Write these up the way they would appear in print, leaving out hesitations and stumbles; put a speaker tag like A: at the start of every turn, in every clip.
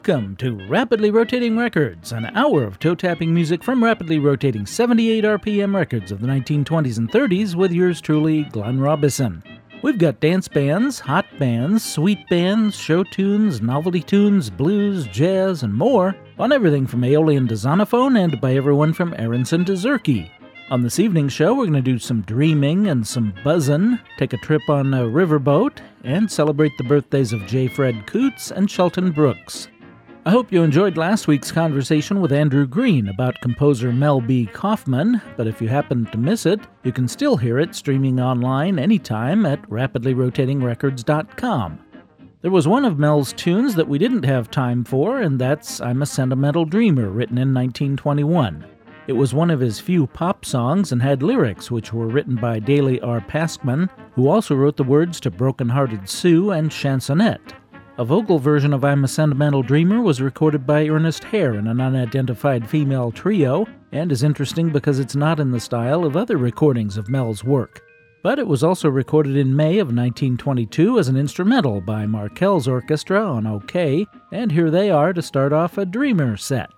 A: Welcome to Rapidly Rotating Records, an hour of toe-tapping music from rapidly rotating 78 RPM records of the 1920s and 30s with yours truly, Glenn Robison. We've got dance bands, hot bands, sweet bands, show tunes, novelty tunes, blues, jazz, and more on everything from Aeolian to Zonophone and by everyone from Aronson to Zurke. On this evening's show, we're going to do some dreaming and some buzzin', take a trip on a riverboat, and celebrate the birthdays of J. Fred Coots and Shelton Brooks. I hope you enjoyed last week's conversation with Andrew Green about composer Mel B. Kaufman, but if you happened to miss it, you can still hear it streaming online anytime at rapidlyrotatingrecords.com. There was one of Mel's tunes that we didn't have time for, and that's I'm a Sentimental Dreamer, written in 1921. It was one of his few pop songs and had lyrics which were written by Daley R. Paskman, who also wrote the words to Broken Hearted Sue and Chansonette. A vocal version of I'm a Sentimental Dreamer was recorded by Ernest Hare in an unidentified female trio, and is interesting because it's not in the style of other recordings of Mel's work. But it was also recorded in May of 1922 as an instrumental by Markel's Orchestra on OK, and here they are to start off a Dreamer set.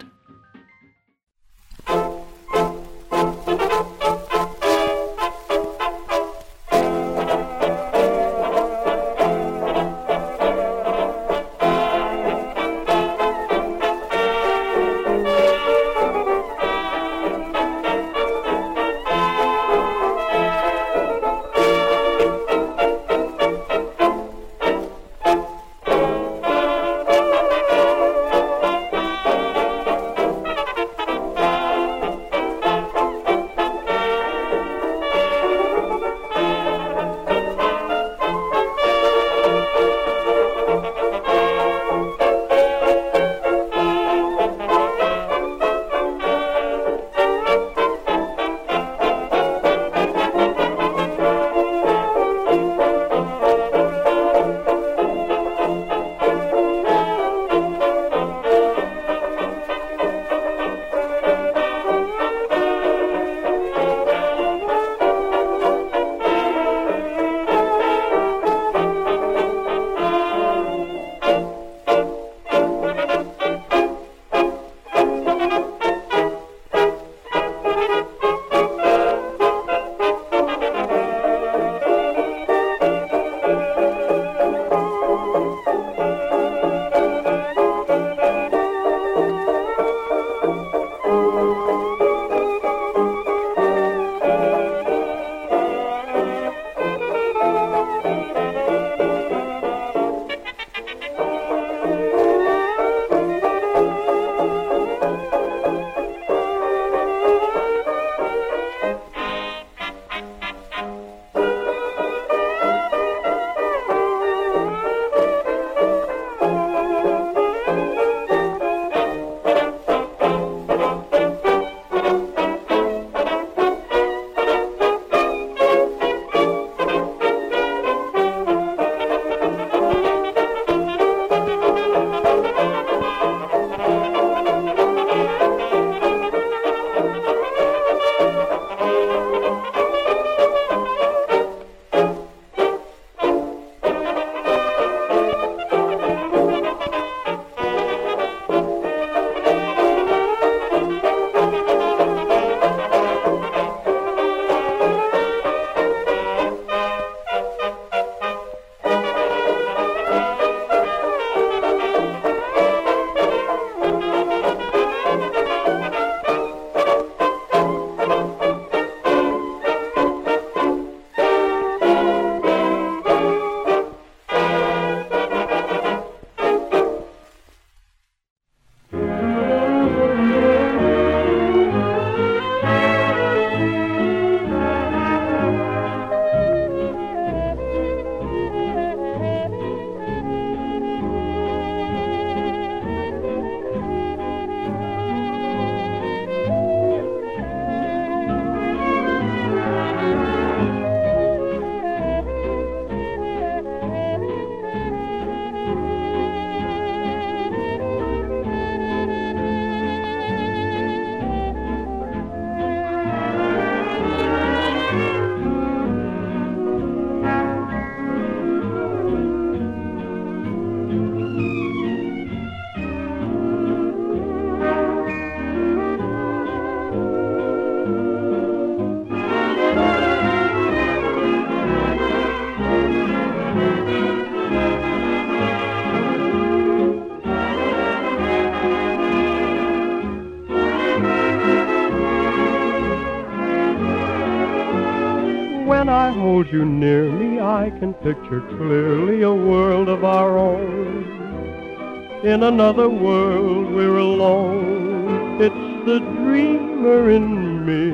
B: hold you near me, I can picture clearly a world of our own. In another world we're alone. It's the dreamer in me.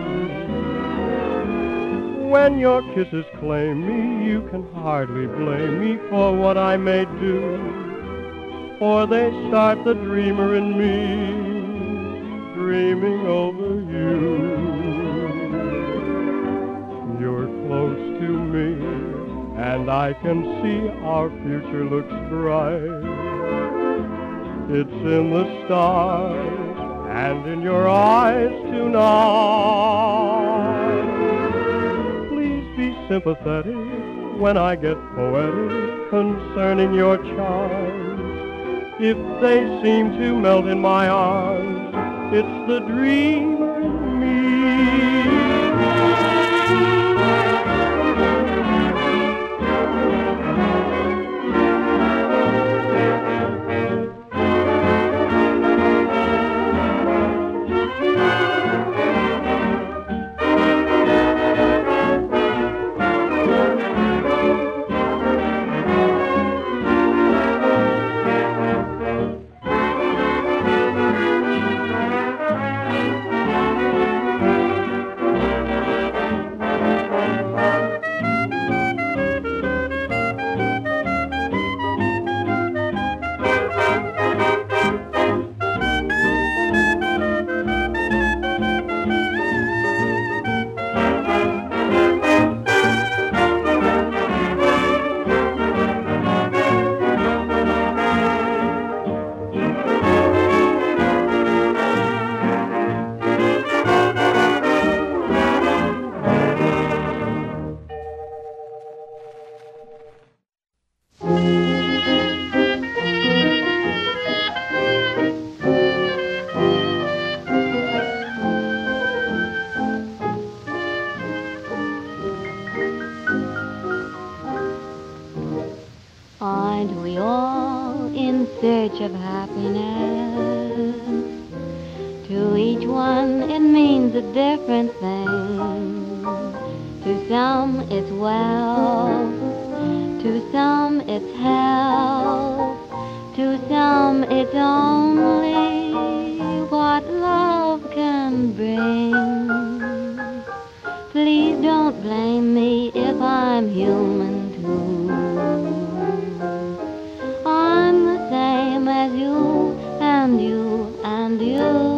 B: When your kisses claim me, you can hardly blame me for what I may do, for they start the dreamer in me, dreaming over you. You're close to me, and I can see our future looks bright. It's in the stars and in your eyes tonight. Please be sympathetic when I get poetic concerning your charms. If they seem to melt in my arms, it's the dreamer in me.
C: Aren't we all in search of happiness? To each one it means a different thing. To some it's wealth, to some it's health, to some it's only what love can bring. Please don't blame me if I'm human too. I'm the same as you and you and you.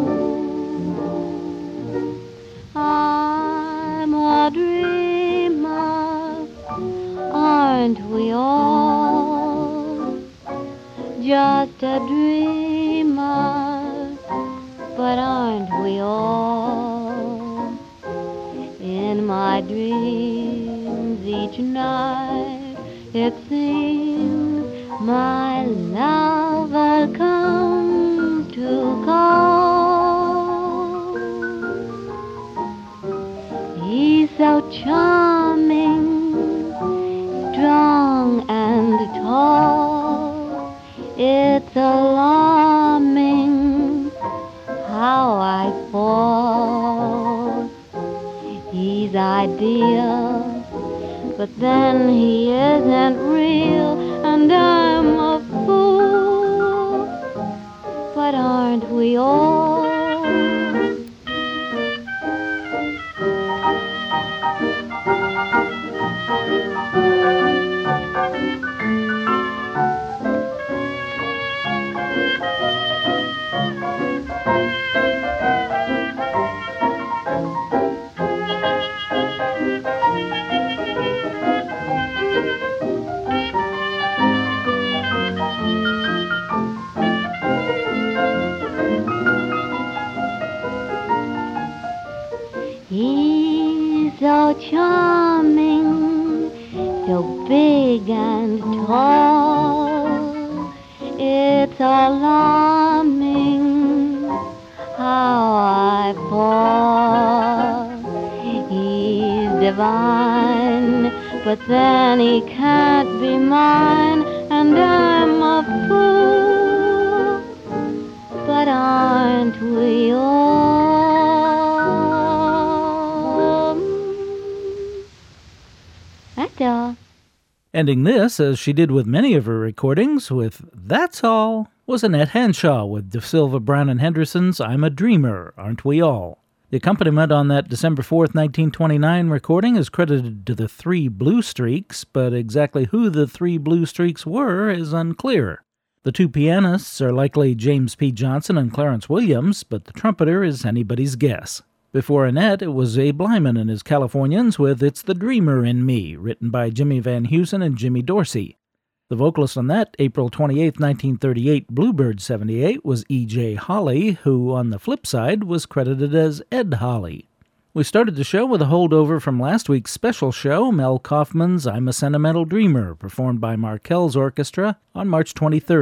C: I'm a dreamer, aren't we all? Just a dreamer, but aren't we all? In my dreams each night it seems my lover comes to call. He's so charming, strong and tall. It's alarming how I fall. He's ideal, but then he isn't real, and I'm a fool, but aren't we all? He's so charming, so big and tall. It's alarming how I fall. He's divine, but then he can't be mine, and I'm a fool, but aren't we all?
A: Ending this, as she did with many of her recordings, with That's All, was Annette Hanshaw with De Silva, Brown and Henderson's I'm a Dreamer, Aren't We All? The accompaniment on that December 4th, 1929 recording is credited to the Three Blue Streaks, but exactly who the Three Blue Streaks were is unclear. The two pianists are likely James P. Johnson and Clarence Williams, but the trumpeter is anybody's guess. Before Annette, it was Abe Lyman and his Californians with It's the Dreamer in Me, written by Jimmy Van Heusen and Jimmy Dorsey. The vocalist on that April 28, 1938 Bluebird 78 was E.J. Holly, who, on the flip side, was credited as Ed Holly. We started the show with a holdover from last week's special show, Mel Kaufman's I'm a Sentimental Dreamer, performed by Markel's Orchestra on March 23,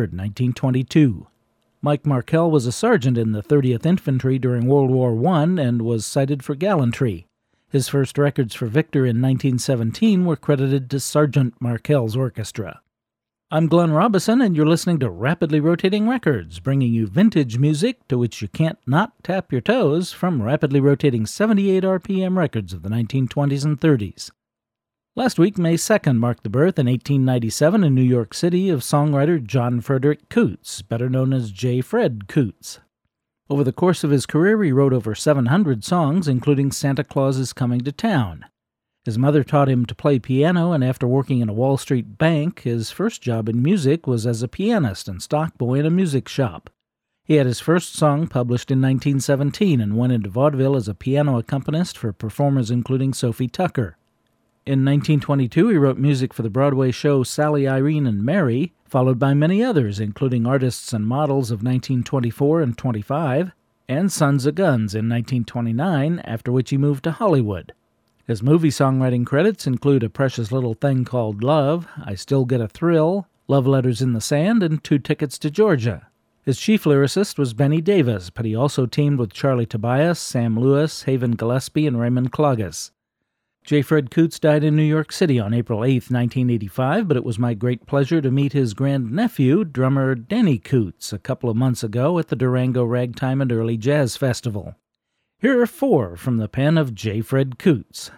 A: 1922. Mike Markel was a sergeant in the 30th Infantry during World War I and was cited for gallantry. His first records for Victor in 1917 were credited to Sergeant Markel's Orchestra. I'm Glenn Robison, and you're listening to Rapidly Rotating Records, bringing you vintage music to which you can't not tap your toes from rapidly rotating 78 RPM records of the 1920s and 30s. Last week, May 2nd, marked the birth in 1897 in New York City of songwriter John Frederick Coots, better known as J. Fred Coots. Over the course of his career, he wrote over 700 songs, including Santa Claus is Coming to Town. His mother taught him to play piano, and after working in a Wall Street bank, his first job in music was as a pianist and stock boy in a music shop. He had his first song published in 1917 and went into vaudeville as a piano accompanist for performers including Sophie Tucker. In 1922, he wrote music for the Broadway show Sally, Irene, and Mary, followed by many others, including Artists and Models of 1924 and 25, and Sons of Guns in 1929, after which he moved to Hollywood. His movie songwriting credits include A Precious Little Thing Called Love, I Still Get a Thrill, Love Letters in the Sand, and Two Tickets to Georgia. His chief lyricist was Benny Davis, but he also teamed with Charlie Tobias, Sam Lewis, Haven Gillespie, and Raymond Cloggis. J. Fred Coots died in New York City on April 8, 1985, but it was my great pleasure to meet his grandnephew, drummer Danny Coots, a couple of months ago at the Durango Ragtime and Early Jazz Festival. Here are four from the pen of J. Fred Coots.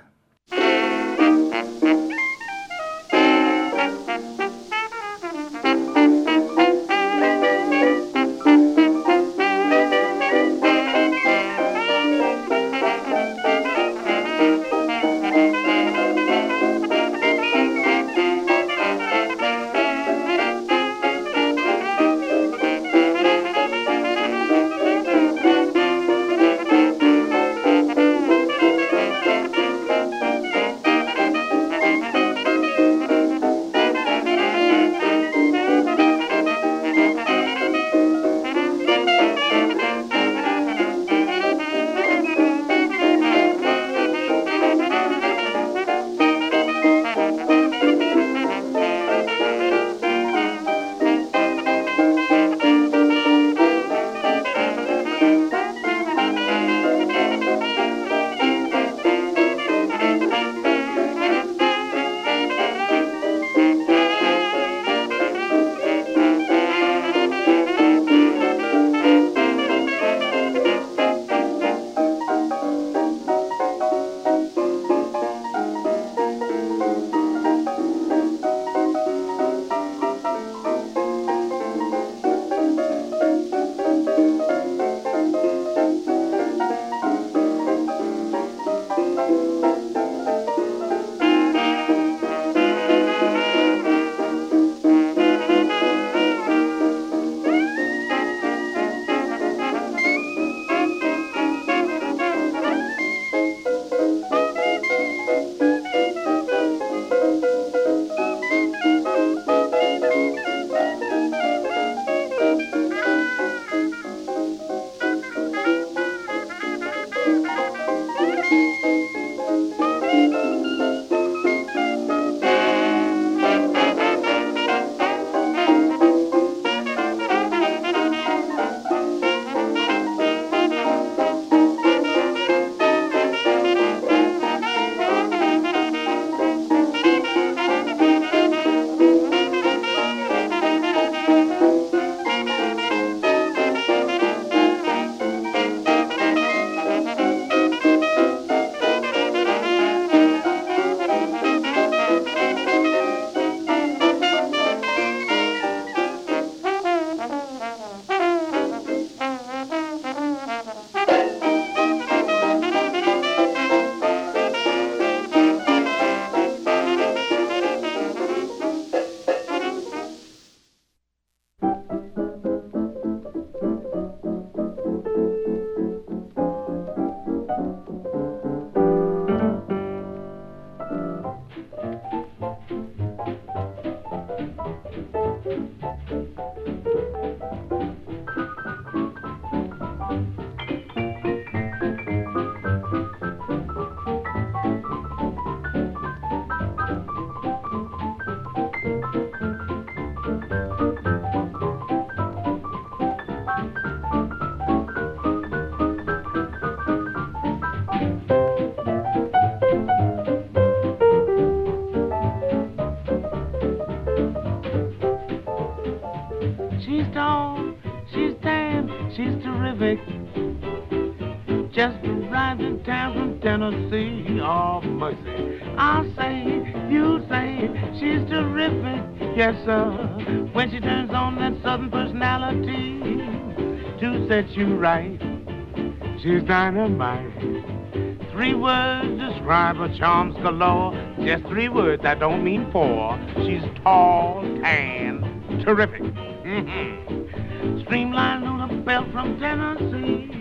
D: Just arrived in town from Tennessee. Oh, mercy. I'll say, you say, she's terrific. Yes, sir. When she turns on that southern personality to set you right, she's dynamite. 3 words describe her charms galore. Just 3 words, that don't mean 4. She's tall, tan, terrific. Mm-hmm. Streamline Luna Bell from Tennessee.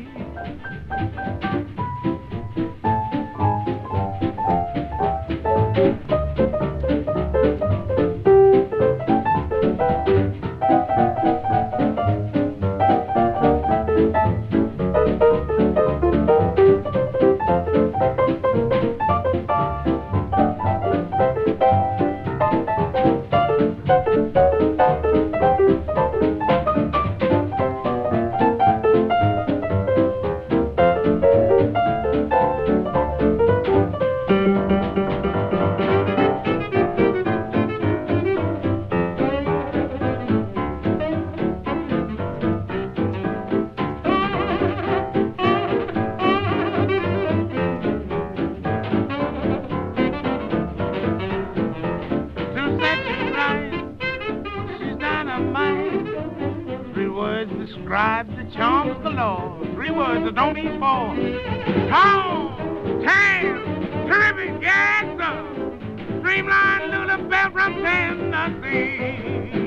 D: Describe the charms galore. 3 words that don't mean 4. Tall, tan, terrific, yes, sir. Streamline Luna Bell from Tennessee.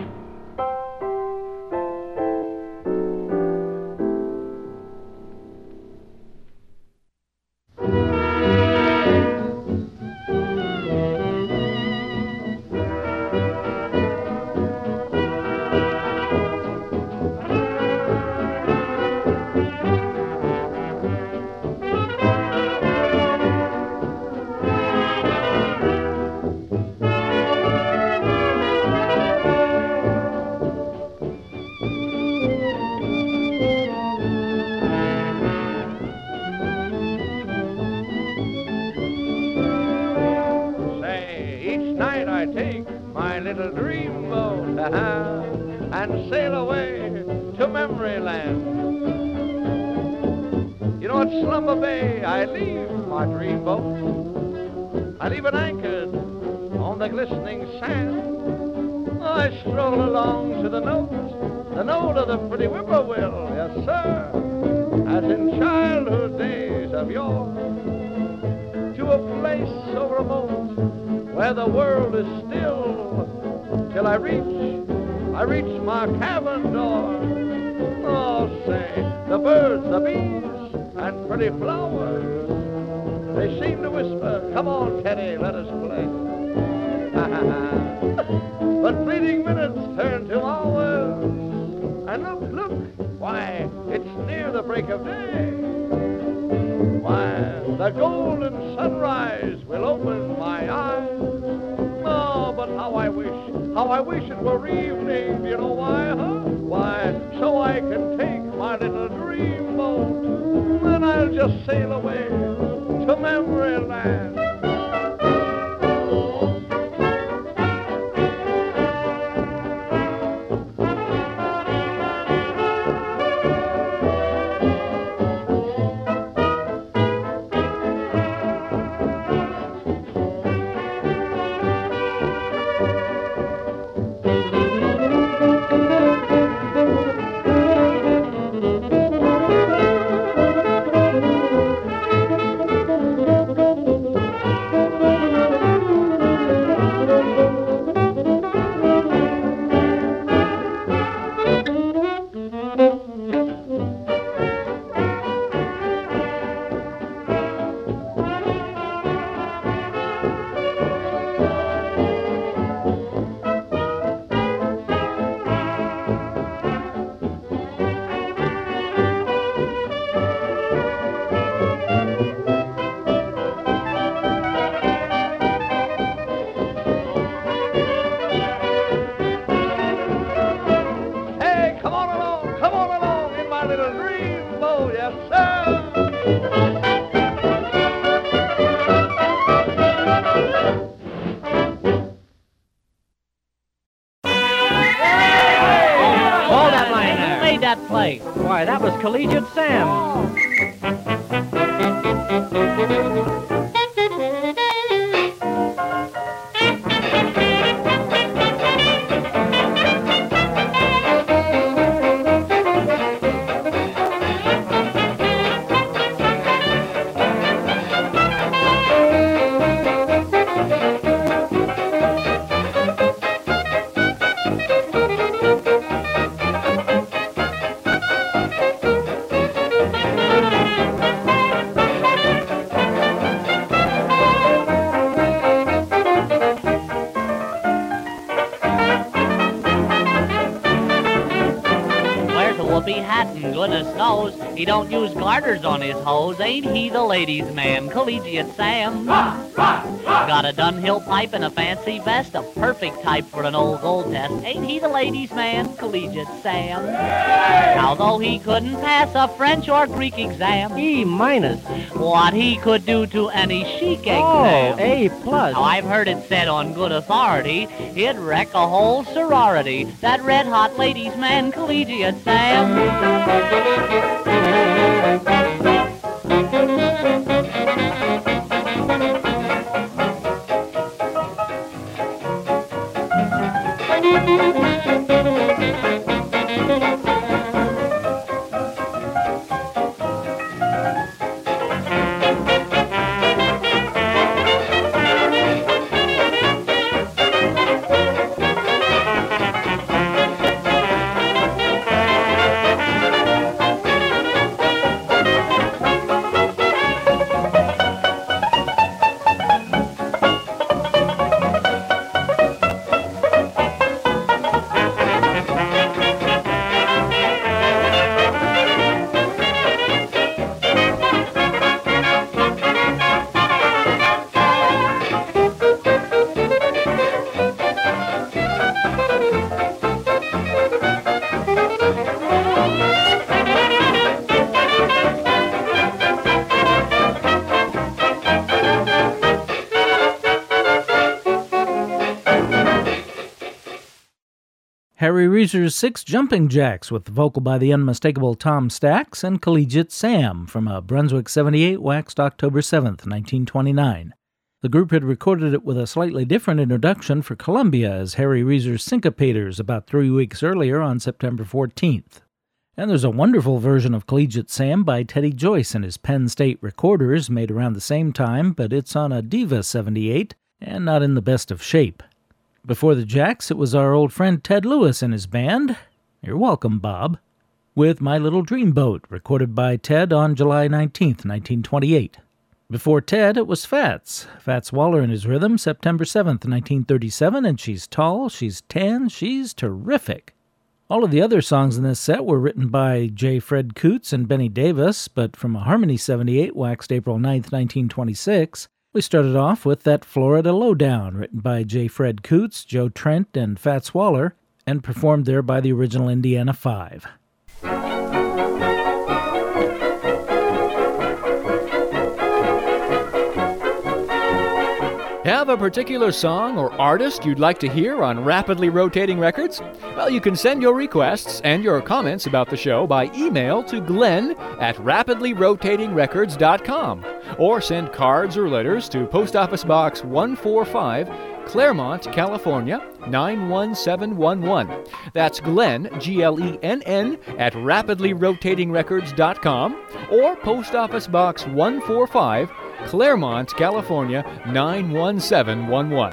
E: I take my little dreamboat and sail away to memory land. You know, at Slumber Bay I leave my dreamboat. I leave it anchored on the glistening sand. I stroll along to the note of the pretty whippoorwill, yes sir, as in childhood days of yore, to a place so remote where the world is still, till I reach my cabin door. Oh, say, the birds, the bees, and pretty flowers, they seem to whisper, come on, Teddy, let us play. But fleeting minutes turn to hours, and look, why, it's near the break of day. Why, the golden sunrise will open my eyes. Oh, but how I wish it were evening. You know why, huh? Why, so I can take my little dreamboat, and I'll just sail away to memory land.
F: Why, that was collegiate Sam.
G: Goodness knows he don't use garters on his hose. Ain't he the ladies' man, Collegiate Sam? Got a Dunhill pipe and a fancy vest, a perfect type for an old gold test. Ain't he the ladies' man, Collegiate Sam? Although he couldn't pass a French or Greek exam,
F: E minus.
G: What he could do to any chic exam.
F: Oh, A plus.
G: Now, I've heard it said on good authority, he'd wreck a whole sorority. That red-hot ladies' man, Collegiate Sam.
A: Harry Reser's Six Jumping Jacks with the vocal by the unmistakable Tom Stax and Collegiate Sam from a Brunswick 78 waxed October 7th, 1929. The group had recorded it with a slightly different introduction for Columbia as Harry Reser's Syncopators about 3 weeks earlier on September 14th. And there's a wonderful version of Collegiate Sam by Teddy Joyce and his Penn State Recorders made around the same time, but it's on a Diva 78 and not in the best of shape. Before the Jacks, it was our old friend Ted Lewis and his band. You're welcome, Bob. With My Little Dreamboat, recorded by Ted on July 19th, 1928. Before Ted, it was Fats Waller and his rhythm, September 7th, 1937, and she's tall, she's tan, she's terrific. All of the other songs in this set were written by J. Fred Coots and Benny Davis, but from a Harmony 78 waxed April 9th, 1926, we started off with that Florida Lowdown, written by J. Fred Coots, Joe Trent, and Fats Waller, and performed there by the original Indiana Five.
H: Have a particular song or artist you'd like to hear on Rapidly Rotating Records? Well, you can send your requests and your comments about the show by email to glenn@rapidlyrotatingrecords.com or send cards or letters to Post Office Box 145, Claremont, California, 91711. That's Glenn, Glenn, at rapidlyrotatingrecords.com or Post Office Box 145, Claremont, California, 91711.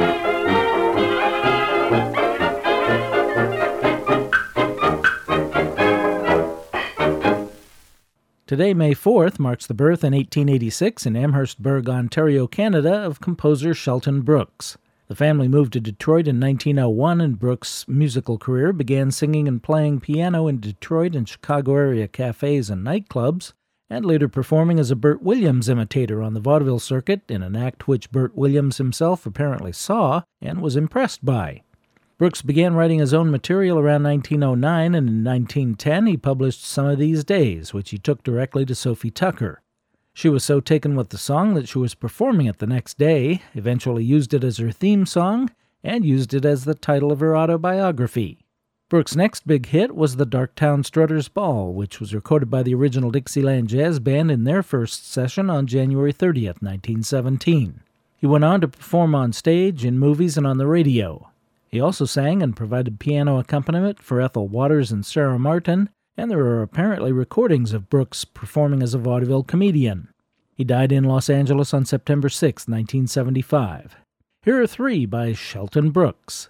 A: Today, May 4th, marks the birth in 1886 in Amherstburg, Ontario, Canada, of composer Shelton Brooks. The family moved to Detroit in 1901, and Brooks' musical career began singing and playing piano in Detroit and Chicago area cafes and nightclubs, and later performing as a Burt Williams imitator on the vaudeville circuit in an act which Burt Williams himself apparently saw and was impressed by. Brooks began writing his own material around 1909, and in 1910 he published Some of These Days, which he took directly to Sophie Tucker. She was so taken with the song that she was performing it the next day, eventually used it as her theme song, and used it as the title of her autobiography. Brooks' next big hit was the Darktown Strutters Ball, which was recorded by the original Dixieland Jazz Band in their first session on January 30th, 1917. He went on to perform on stage, in movies, and on the radio. He also sang and provided piano accompaniment for Ethel Waters and Sarah Martin, and there are apparently recordings of Brooks performing as a vaudeville comedian. He died in Los Angeles on September 6, 1975. Here are three by Shelton Brooks.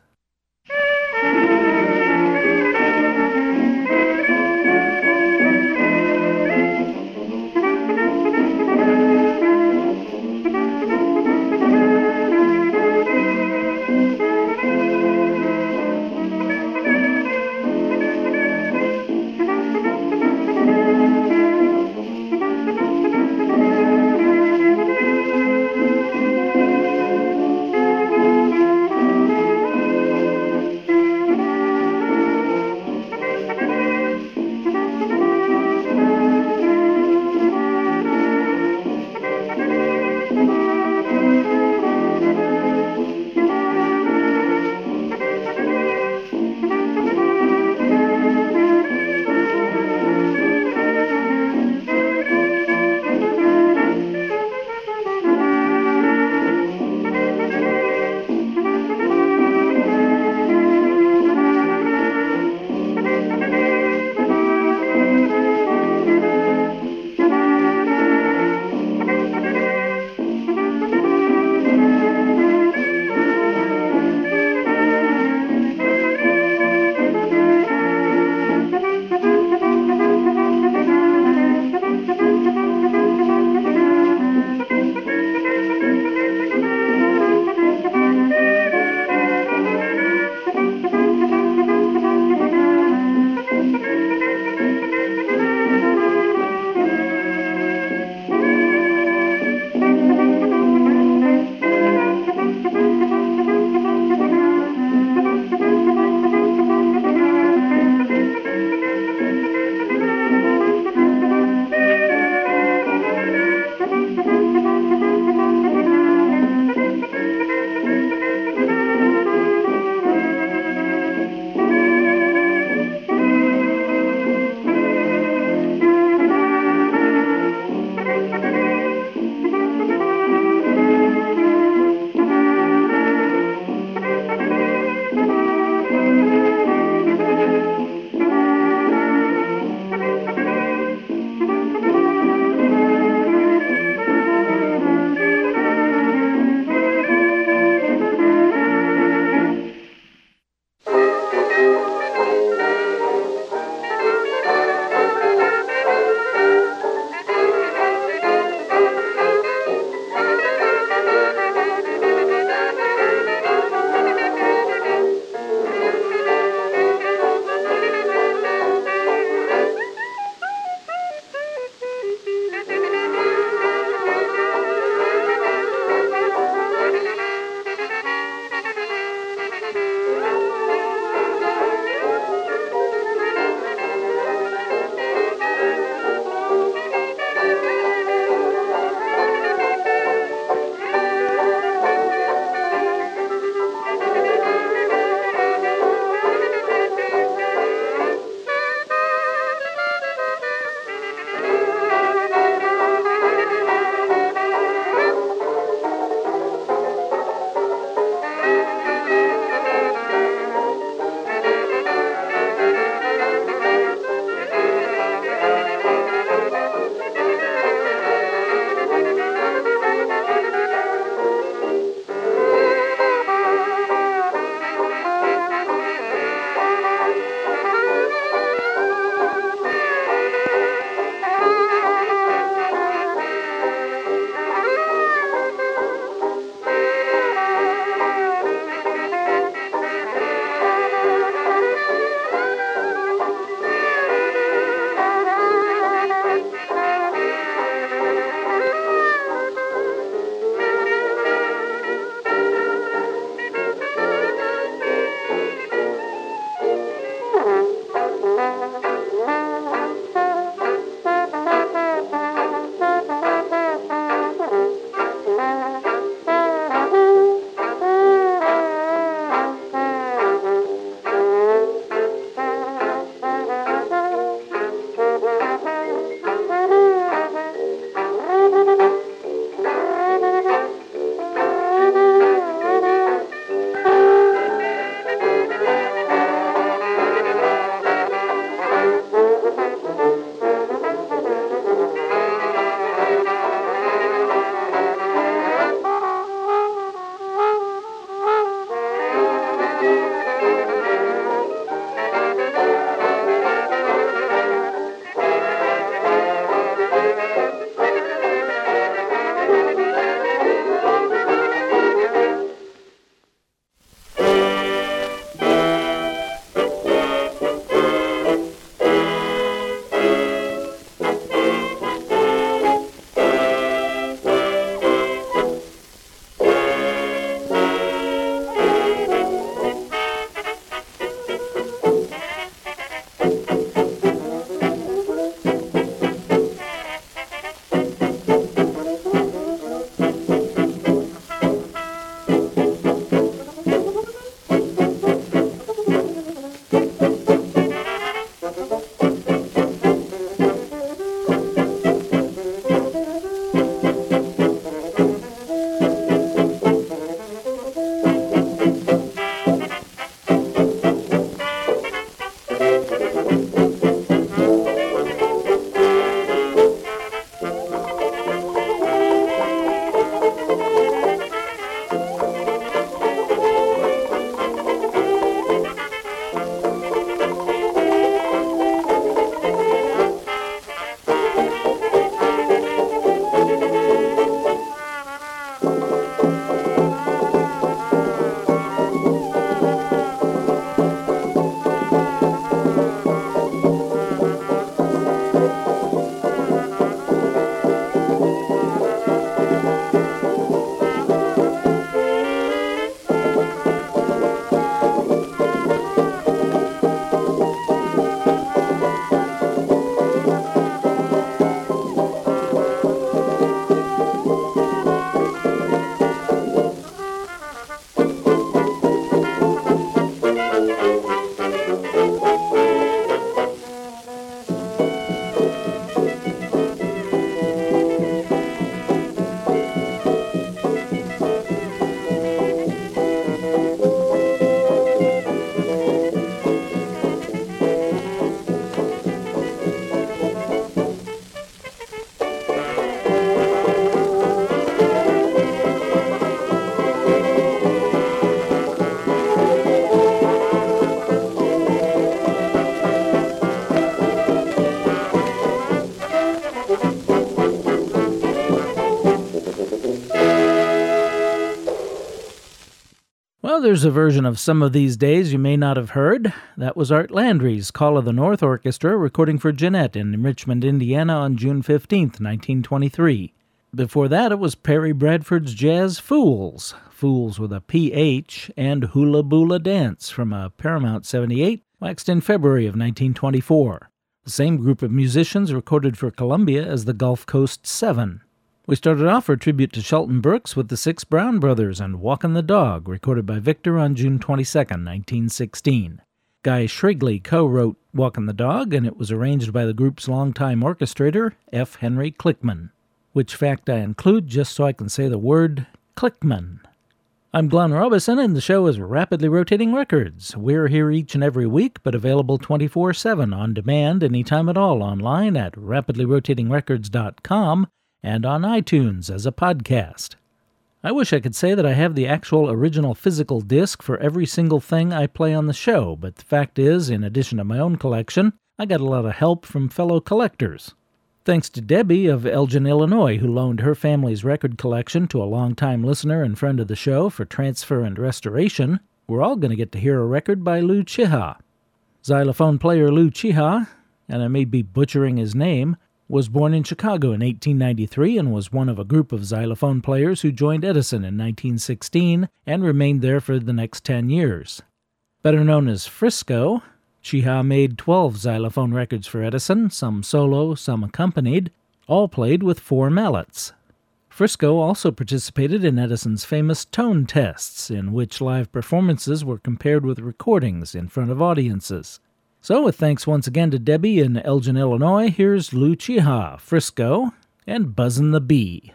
A: Oh, there's a version of Some of These Days you may not have heard. That was Art Landry's Call of the North Orchestra recording for Jeanette in Richmond, Indiana on June 15th, 1923. Before that, it was Perry Bradford's Jazz Fools, Fools with a PH, and Hula Boola Dance from a Paramount 78, waxed in February of 1924. The same group of musicians recorded for Columbia as the Gulf Coast Seven. We started off our tribute to Shelton Brooks with the Six Brown Brothers and Walkin' the Dog, recorded by Victor on June 22, 1916. Guy Shrigley co-wrote Walkin' the Dog, and it was arranged by the group's longtime orchestrator, F. Henry Klickman, which fact I include just so I can say the word Klickman. I'm Glenn Robison, and the show is Rapidly Rotating Records. We're here each and every week, but available 24/7 on demand anytime at all online at rapidlyrotatingrecords.com, and on iTunes as a podcast. I wish I could say that I have the actual original physical disc for every single thing I play on the show, but the fact is, in addition to my own collection, I got a lot of help from fellow collectors. Thanks to Debbie of Elgin, Illinois, who loaned her family's record collection to a longtime listener and friend of the show for transfer and restoration, we're all going to get to hear a record by Lou Chiha. Xylophone player Lou Chiha, and I may be butchering his name, was born in Chicago in 1893 and was one of a group of xylophone players who joined Edison in 1916 and remained there for the next 10 years. Better known as Frisco, Chiha made 12 xylophone records for Edison, some solo, some accompanied, all played with 4 mallets. Frisco also participated in Edison's famous tone tests, in which live performances were compared with recordings in front of audiences. So, with thanks once again to Debbie in Elgin, Illinois, here's Lou Chiha, Frisco, and Buzzin' the Bee.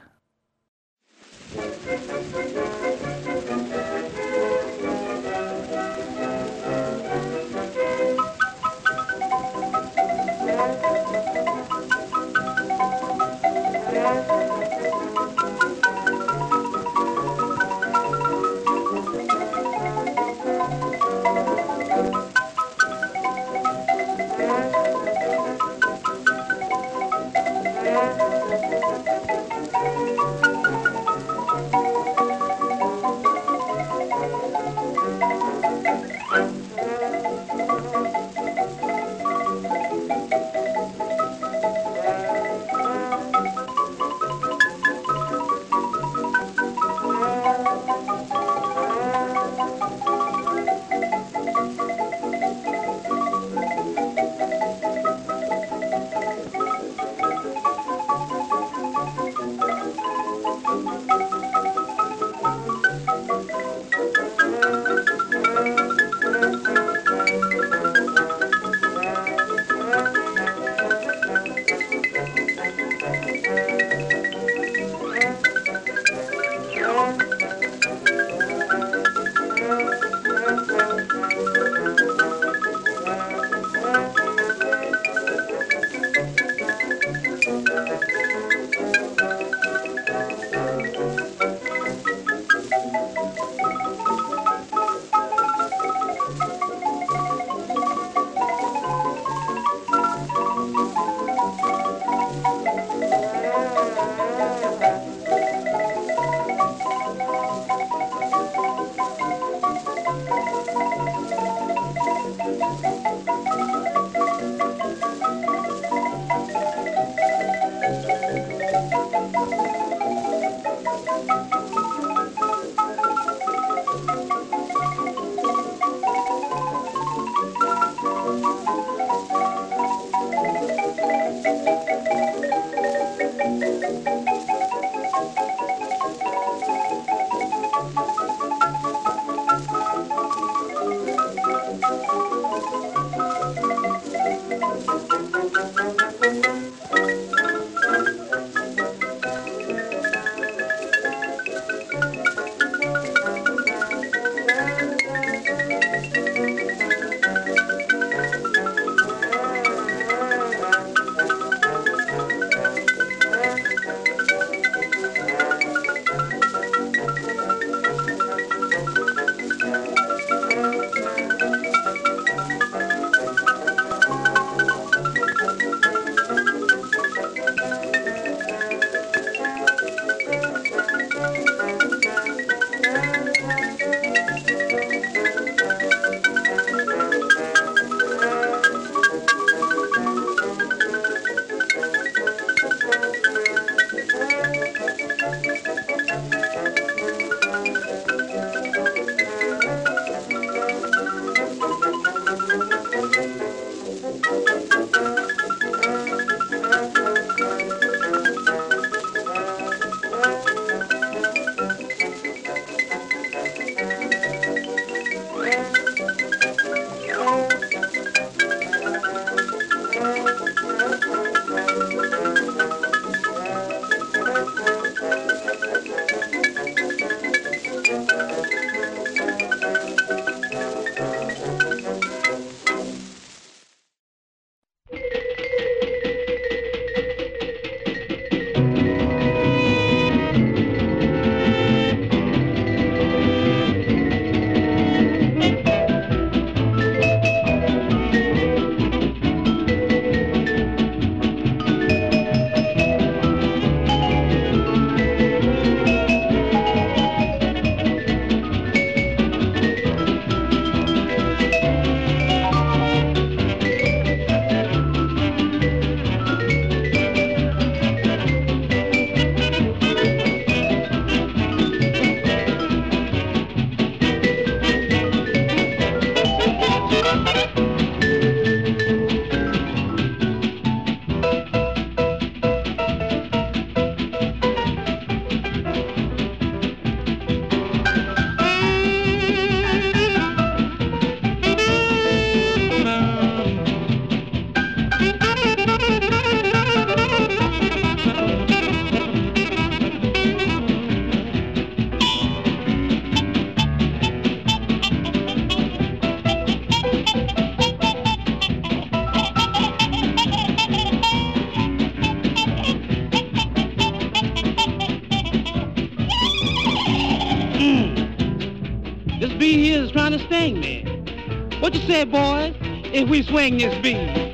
D: kind of sting me. What you say, boys, if we swing this beat?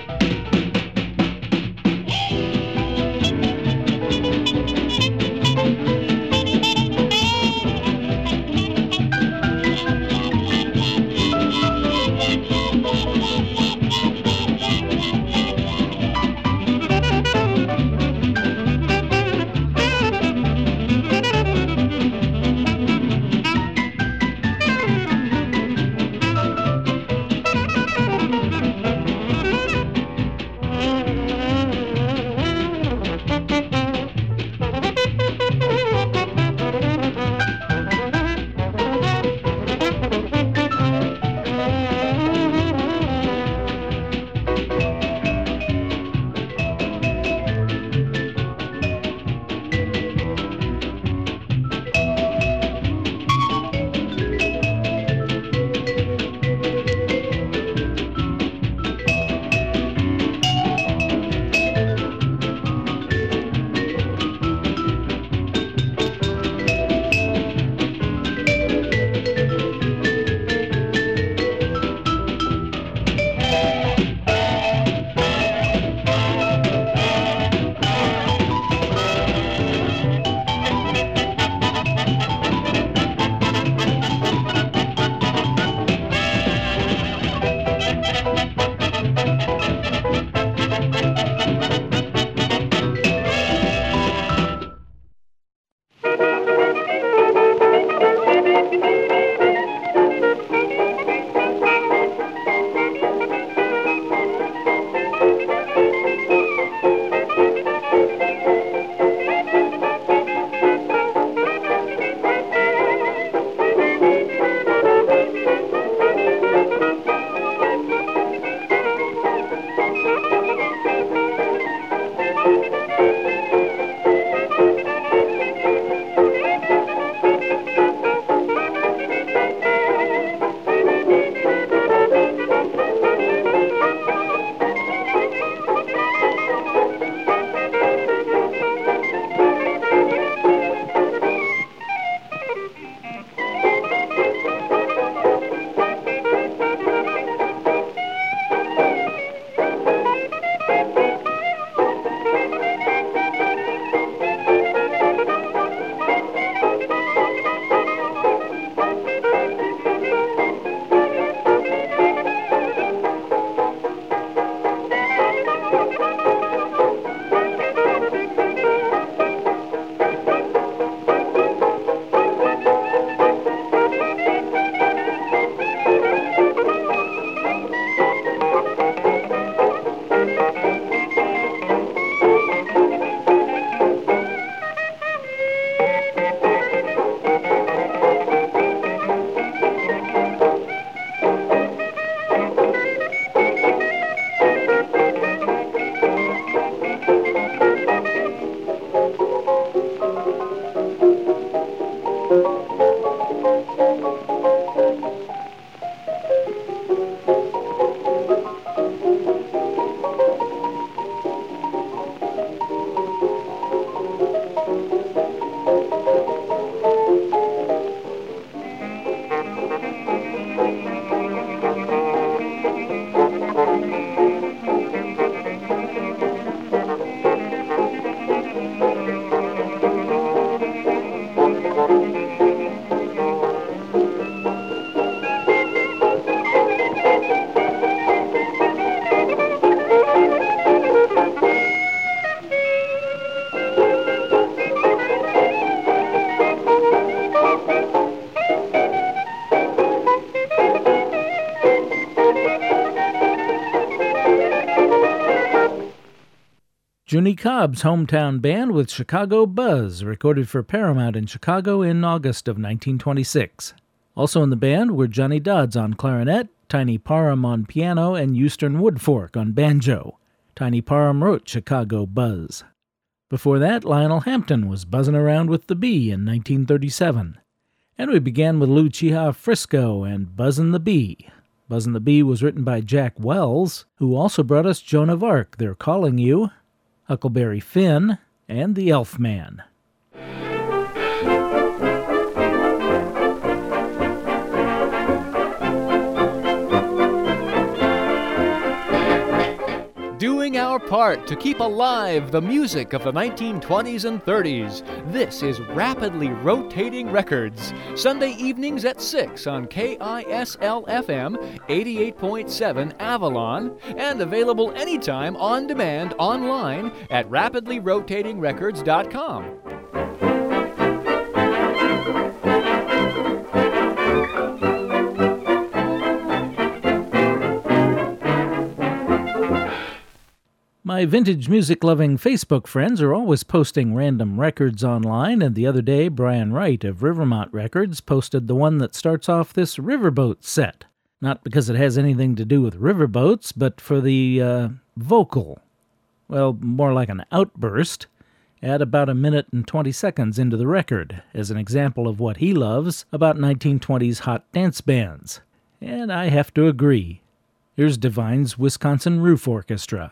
A: Junie Cobb's hometown band with Chicago Buzz, recorded for Paramount in Chicago in August of 1926. Also in the band were Johnny Dodds on clarinet, Tiny Parham on piano, and Euston Woodfork on banjo. Tiny Parham wrote Chicago Buzz. Before that, Lionel Hampton was buzzing around with the Bee in 1937. And we began with Lucia Frisco and Buzzin' the Bee. Buzzin' the Bee was written by Jack Wells, who also brought us Joan of Arc, They're Calling You, Huckleberry Finn, and The Elfman.
H: your part to keep alive the music of the 1920s and 30s. This is Rapidly Rotating Records, Sunday evenings at 6 on KISL-FM 88.7 Avalon, and available anytime on demand online at rapidlyrotatingrecords.com.
A: My vintage music-loving Facebook friends are always posting random records online, and the other day Brian Wright of Rivermont Records posted the one that starts off this Riverboat set. Not because it has anything to do with riverboats, but for the vocal. Well, more like an outburst, at about 1 minute and 20 seconds into the record, as an example of what he loves about 1920s hot dance bands. And I have to agree. Here's Divine's Wisconsin Roof Orchestra.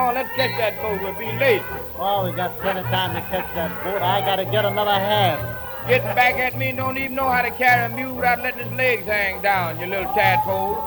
I: on, let's catch that boat. We'll be late.
F: Oh, we got plenty of time to catch that boat. I gotta get another half.
I: Getting back at me, don't even know how to carry a mule without letting his legs hang down, you little tadpole.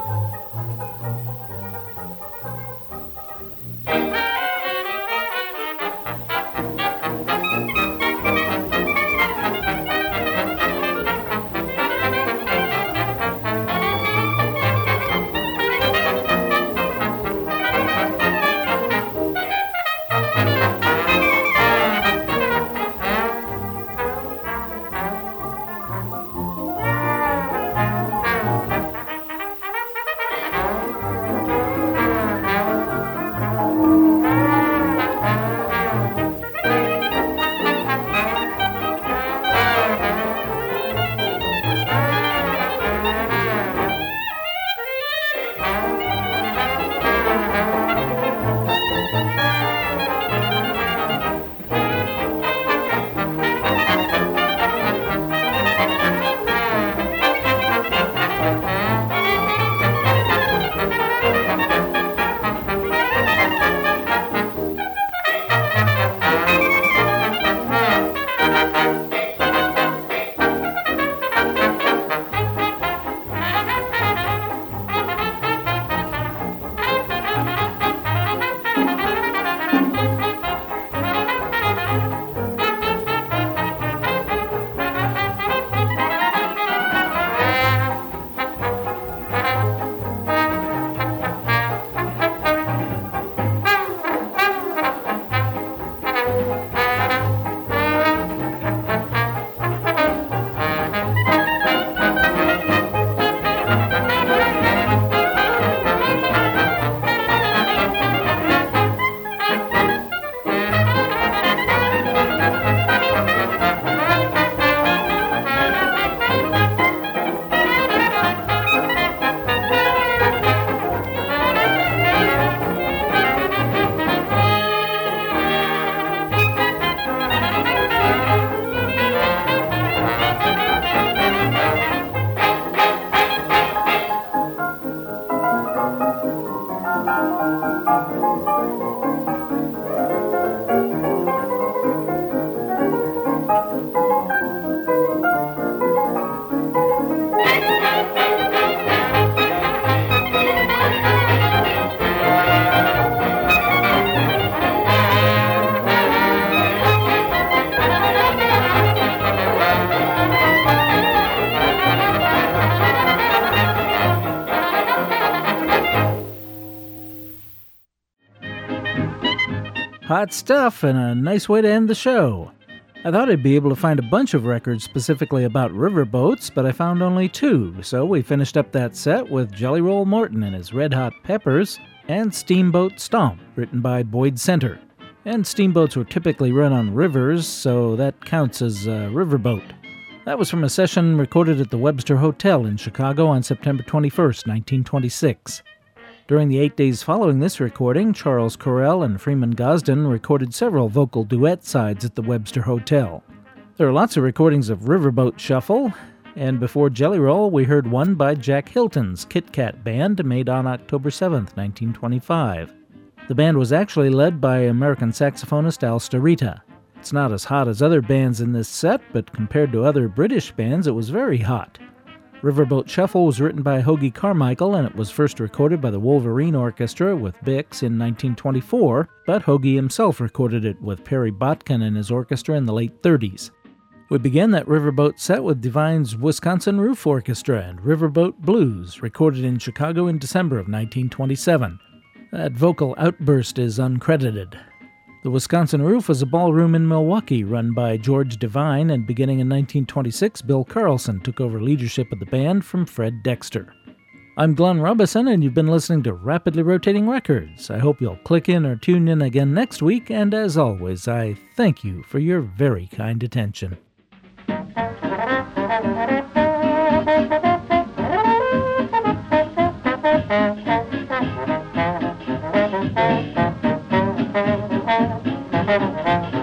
A: Hot stuff and a nice way to end the show. I thought I'd be able to find a bunch of records specifically about riverboats, but I found only two, so we finished up that set with Jelly Roll Morton and his Red Hot Peppers, and Steamboat Stomp, written by Boyd Center. And steamboats were typically run on rivers, so that counts as a riverboat. That was from a session recorded at the Webster Hotel in Chicago on September 21st, 1926. During the 8 days following this recording, Charles Correll and Freeman Gosden recorded several vocal duet sides at the Webster Hotel. There are lots of recordings of Riverboat Shuffle, and before Jelly Roll, we heard one by Jack Hilton's Kit Kat Band, made on October 7th, 1925. The band was actually led by American saxophonist Al Starita. It's not as hot as other bands in this set, but compared to other British bands, it was very hot. Riverboat Shuffle was written by Hoagy Carmichael, and it was first recorded by the Wolverine Orchestra with Bix in 1924, but Hoagy himself recorded it with Perry Botkin and his orchestra in the late 30s. We began that Riverboat set with Divine's Wisconsin Roof Orchestra and Riverboat Blues, recorded in Chicago in December of 1927. That vocal outburst is uncredited. The Wisconsin Roof was a ballroom in Milwaukee run by George Divine, and beginning in 1926, Bill Carlson took over leadership of the band from Fred Dexter. I'm Glenn Robison, and you've been listening to Rapidly Rotating Records. I hope you'll click in or tune in again next week, and as always, I thank you for your very kind attention.
C: Thank you.